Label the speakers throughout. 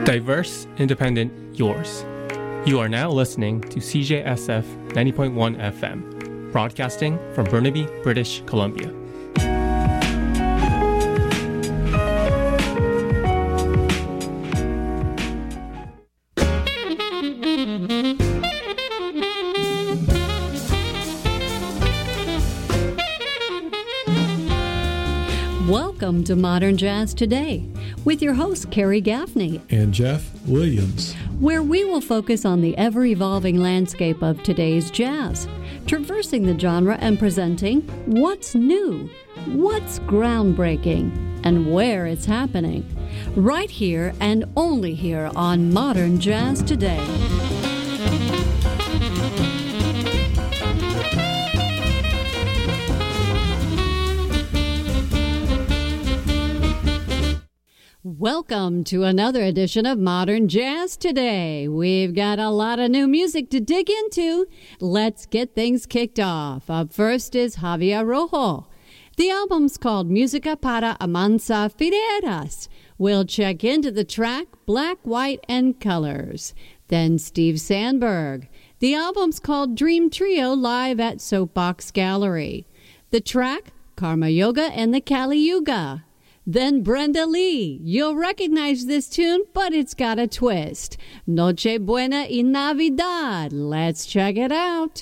Speaker 1: Diverse, independent, yours. You are now listening to CJSF 90.1 FM, broadcasting from Burnaby, British Columbia.
Speaker 2: Welcome to Modern Jazz Today with your host, Carrie Gaffney
Speaker 3: and Jeff Williams,
Speaker 2: where we will focus on the ever-evolving landscape of today's jazz, traversing the genre and presenting what's new, what's groundbreaking, and where it's happening. Right here and only here on Modern Jazz Today. Welcome to another edition of Modern Jazz Today. We've got a lot of new music to dig into. Let's get things kicked off. Up first is Javier Rojo. The album's called Música para Amansa Fideras. We'll check into the track Black, White, and Colors. Then Steve Sandberg. The album's called Dream Trio live at Soapbox Gallery. The track Karma Yoga and the Kali Yuga. Then Brenda Lee. You'll recognize this tune, but it's got a twist. Noche Buena y Navidad. Let's check it out.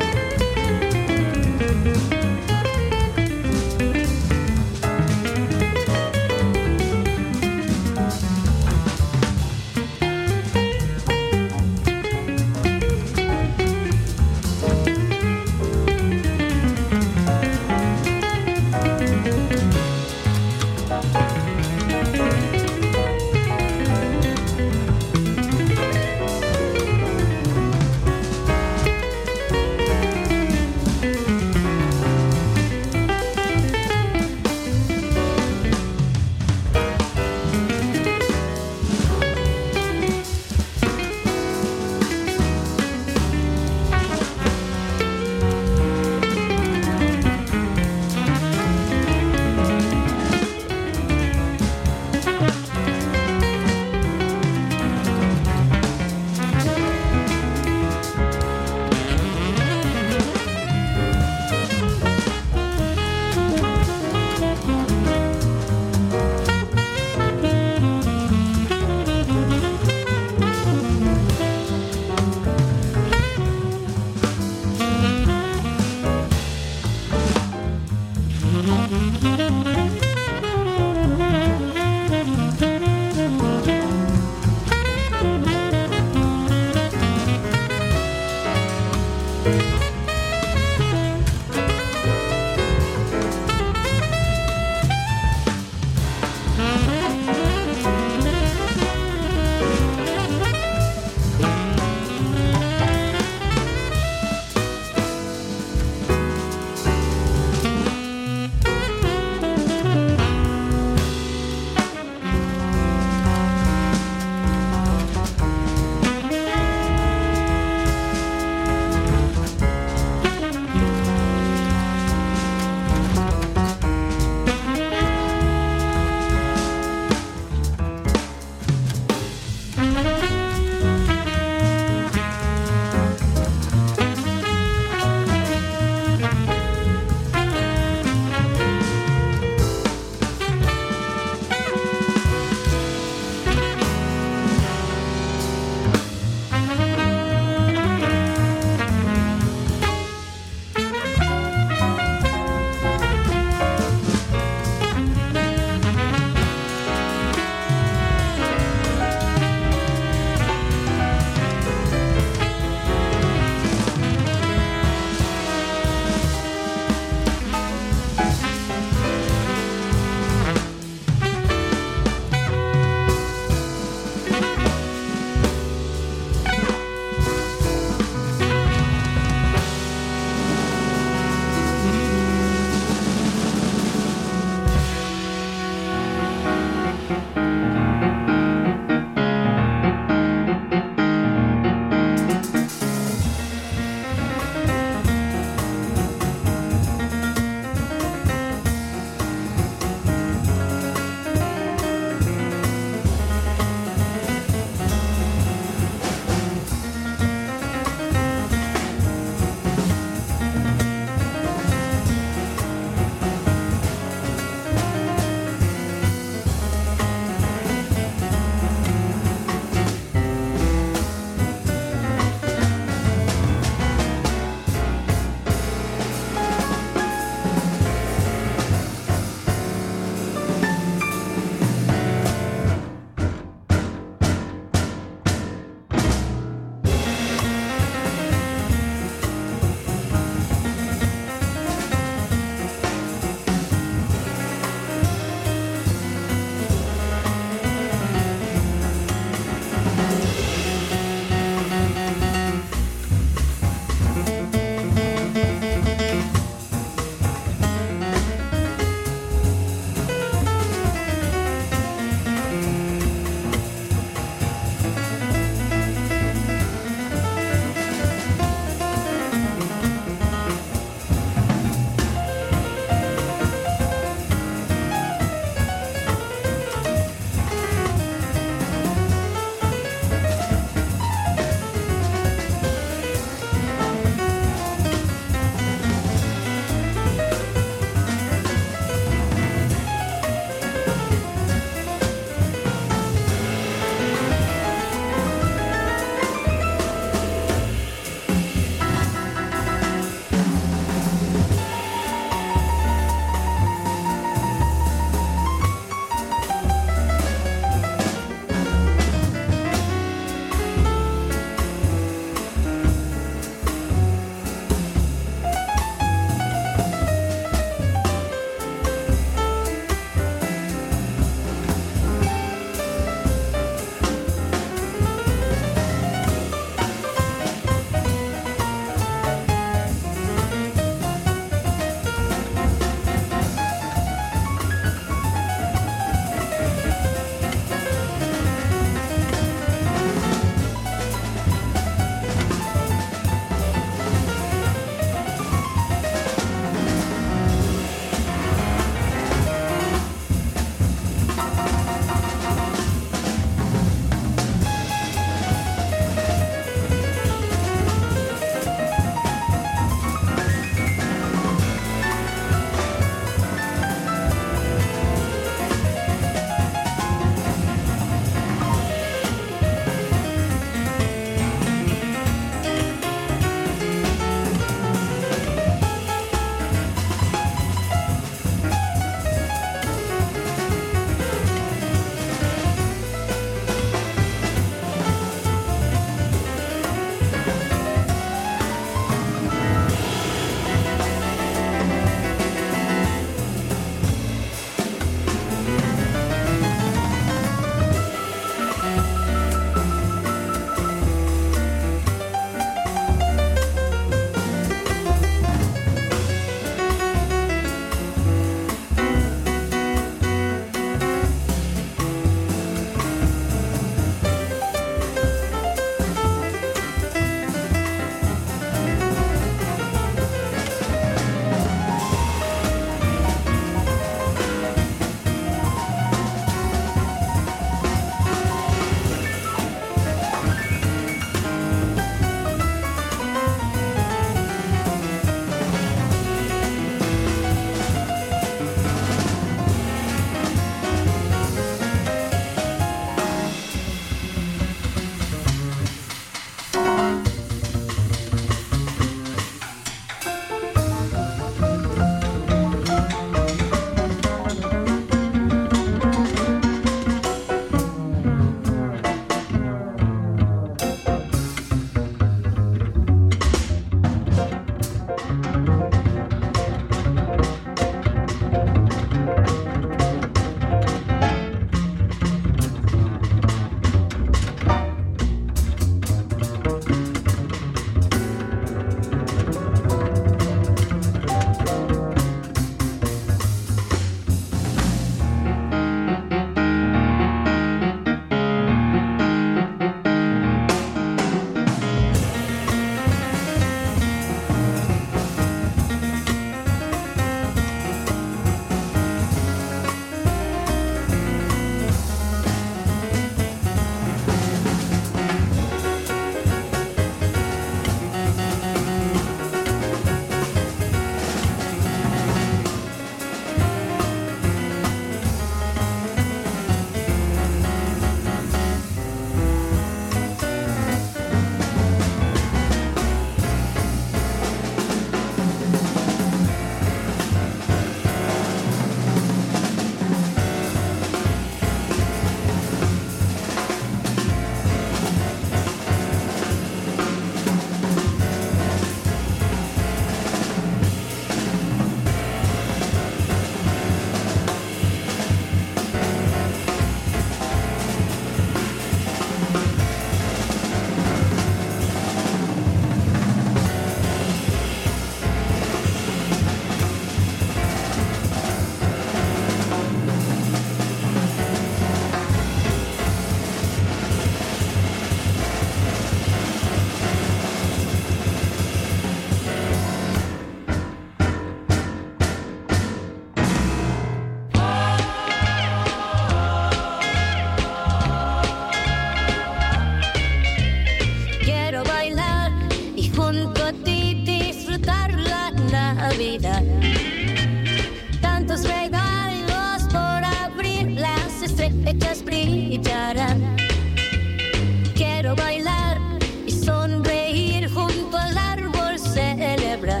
Speaker 4: ellas brillarán. Quiero bailar y sonreír junto al árbol, celebrar.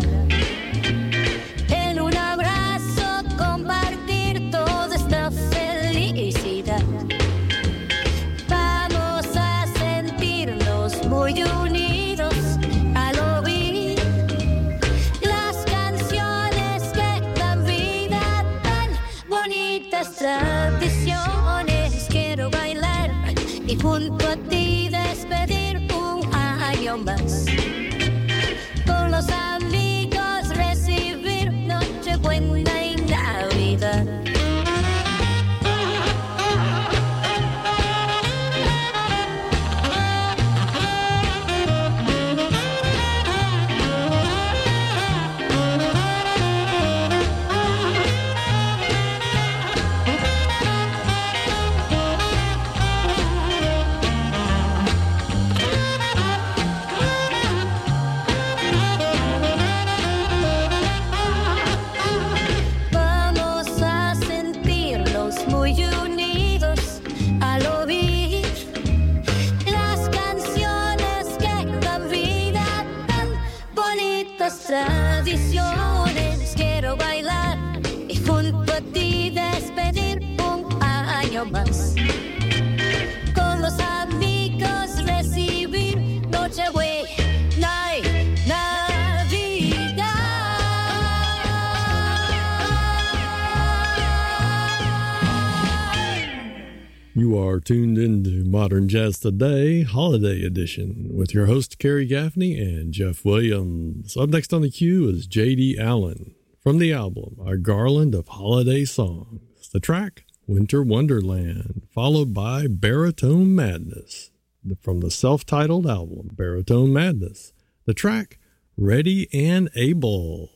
Speaker 4: En un abrazo compartir toda esta felicidad. Vamos a sentirnos muy unidos al oír las canciones que dan vida, tan bonitas tradiciones. Quiero bailar y junto a ti despedir un año más. Con los amigos recibir Nochebuena y Navidad. Tradiciones, quiero bailar y junto a ti despedir un año más. Con los amigos recibir Nochebuena y Navidad.
Speaker 3: You are tuned into Modern Jazz Today, Holiday Edition, with your host, Kerry Gaffney and Jeff Williams. Up next on the queue is J.D. Allen from the album, A Garland of Holiday Songs. The track, Winter Wonderland, followed by Baritone Madness from the self-titled album, Baritone Madness. The track, Ready and Able.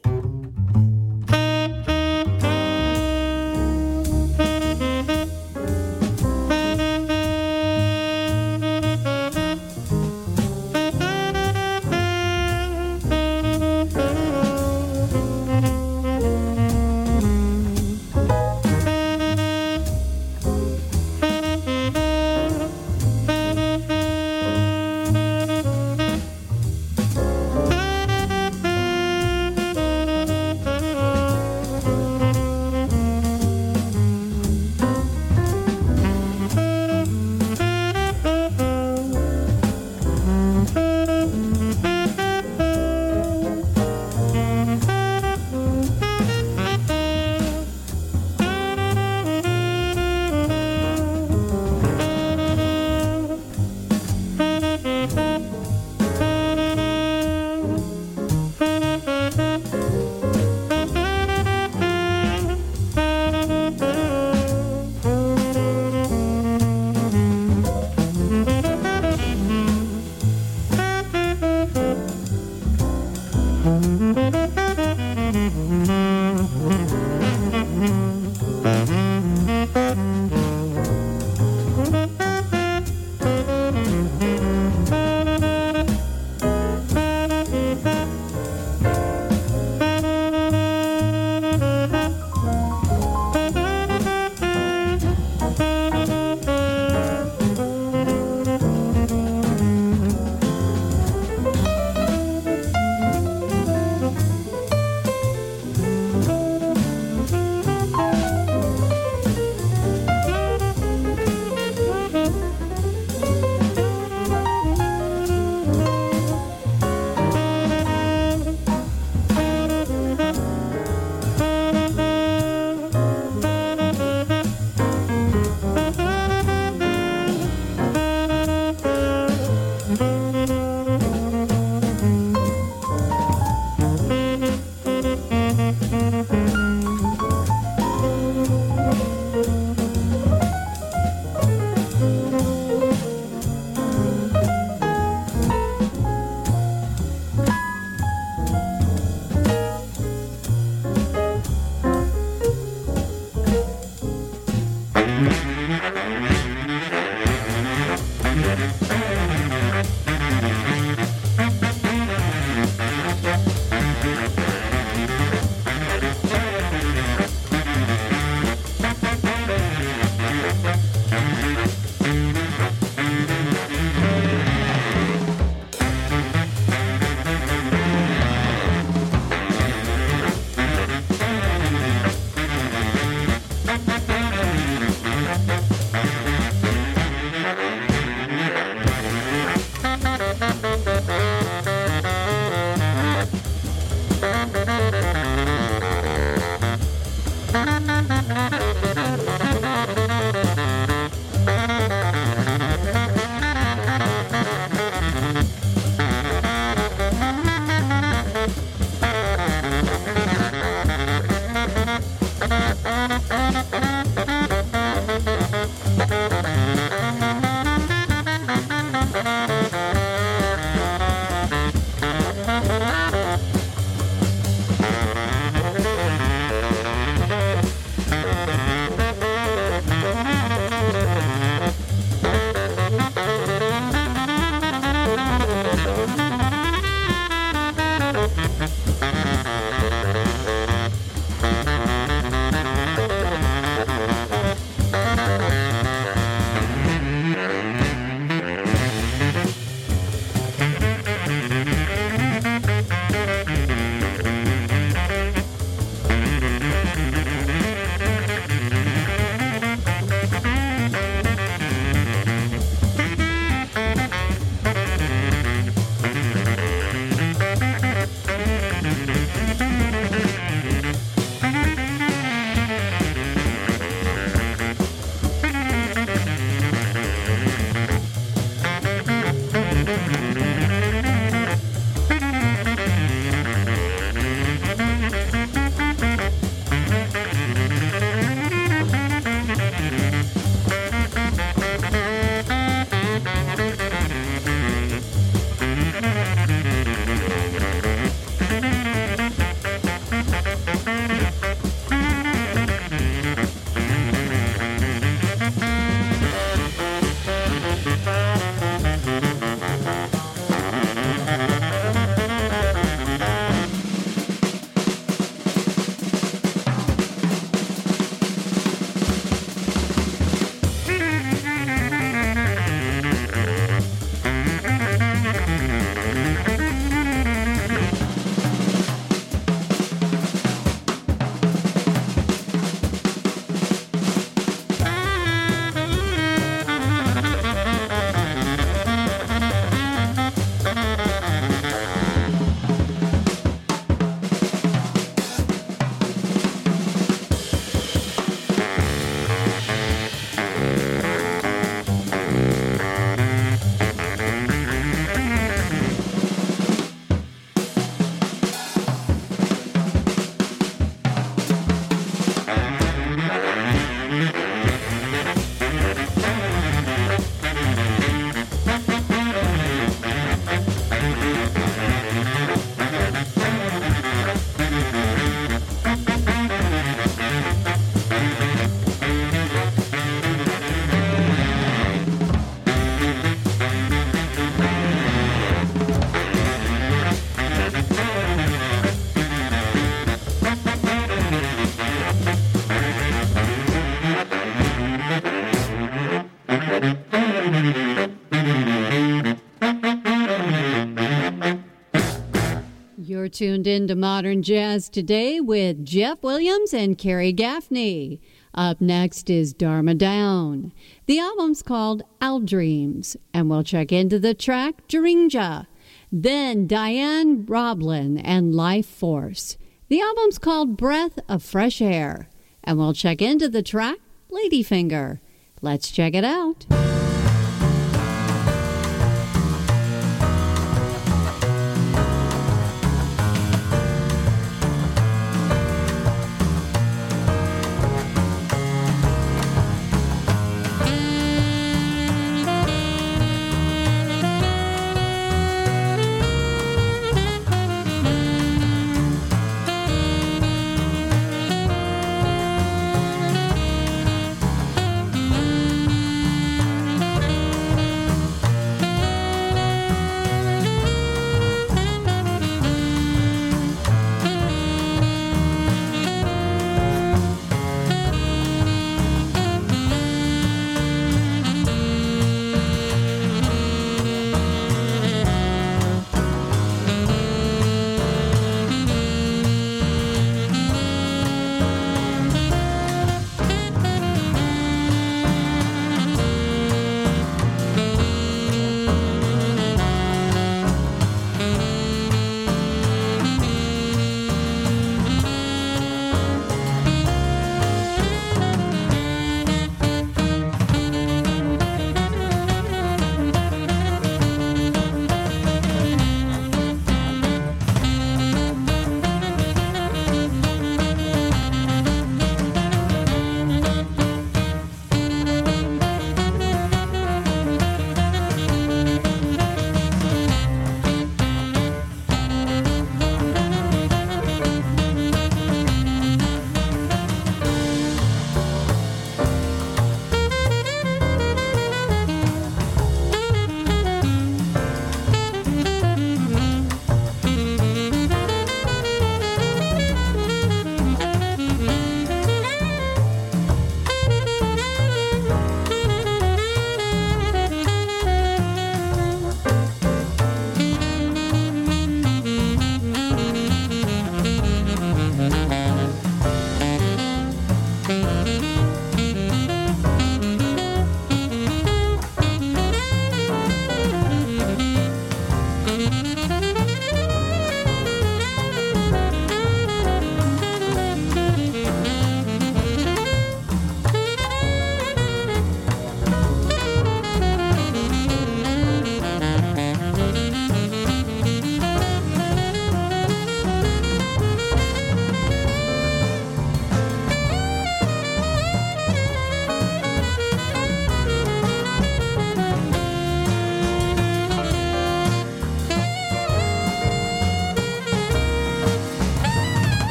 Speaker 2: You're tuned in to Modern Jazz Today with Jeff Williams and Carrie Gaffney. Up next is Dharma Down. The album's called Owl Dreams, and we'll check into the track Jarinja. Then Diane Roblin and Life Force. The album's called Breath of Fresh Air, and we'll check into the track Ladyfinger. Let's check it out.